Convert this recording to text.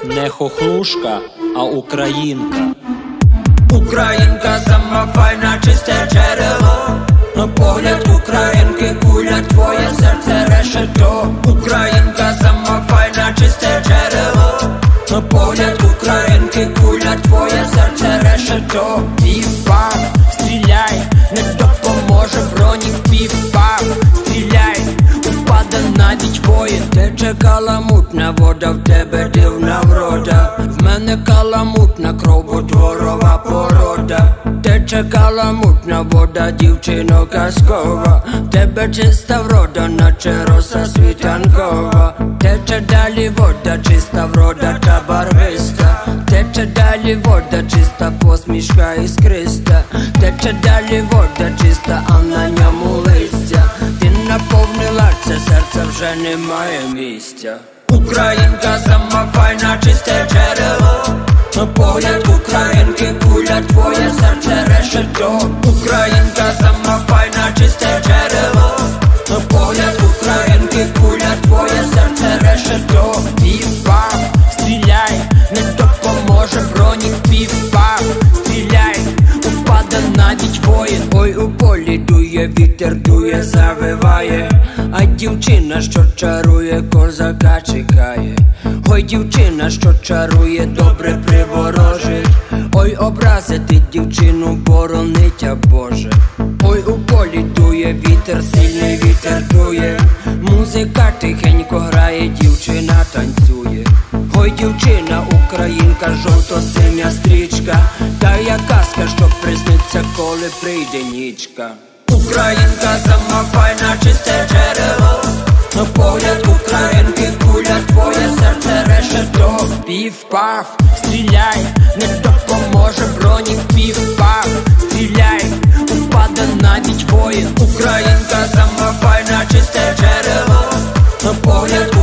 Не хохлушка, а українка. Українка сама файна, чисте джерело. Погляд українки, куля, твоє серце решето. Українка сама файна, чисте джерело. Погляд українки, куля, твоє серце решето. Пів-пав, стріляй, не допоможе бронік. Пів-пав, стріляй, упаде навіть воїн. Тече каламутна вода, в тебе дивна врода. В мене каламутна кров, бо дворова порода. Тече каламутна вода, дівчино казкова. В тебе чиста врода, наче роса світанкова. Тече далі вода, чиста врода та барвиста. Тече далі вода, чиста посмішка іскриста. Тече далі вода, чиста, а на ньому листя. Ти наповнила це серце, вже немає місця. Українка сама файна, чисте джерело. Погляд українки, куля, твоє серце решето. Українка сама файна, чисте джерело. Погляд українки, куля, твоє серце решето. Пів-пав, стріляй, не допоможе бронік. Пів-пав, стріляй, упаде навіть воїн. Ой, у полі дує вітер, дує, завиває. А дівчина, що чарує, козака чекає. Ой, дівчина, що чарує, добре приворожить. Ой, образити дівчину боронить, а Боже. Ой, у полі дує вітер, сильний вітер дує. Музика тихенько грає, дівчина танцює. Ой, дівчина, українка, жовто-синя стрічка. Та я казка, що присниться, коли прийде нічка. Українка сама файна, чисте джерело. Погляд українки, куля, твоє серце решето. Пів-пав, стріляй, не допоможе бронік. Пів-пав, стріляй, упаде навіть воїн. Українка сама файна, чисте джерело. Погляд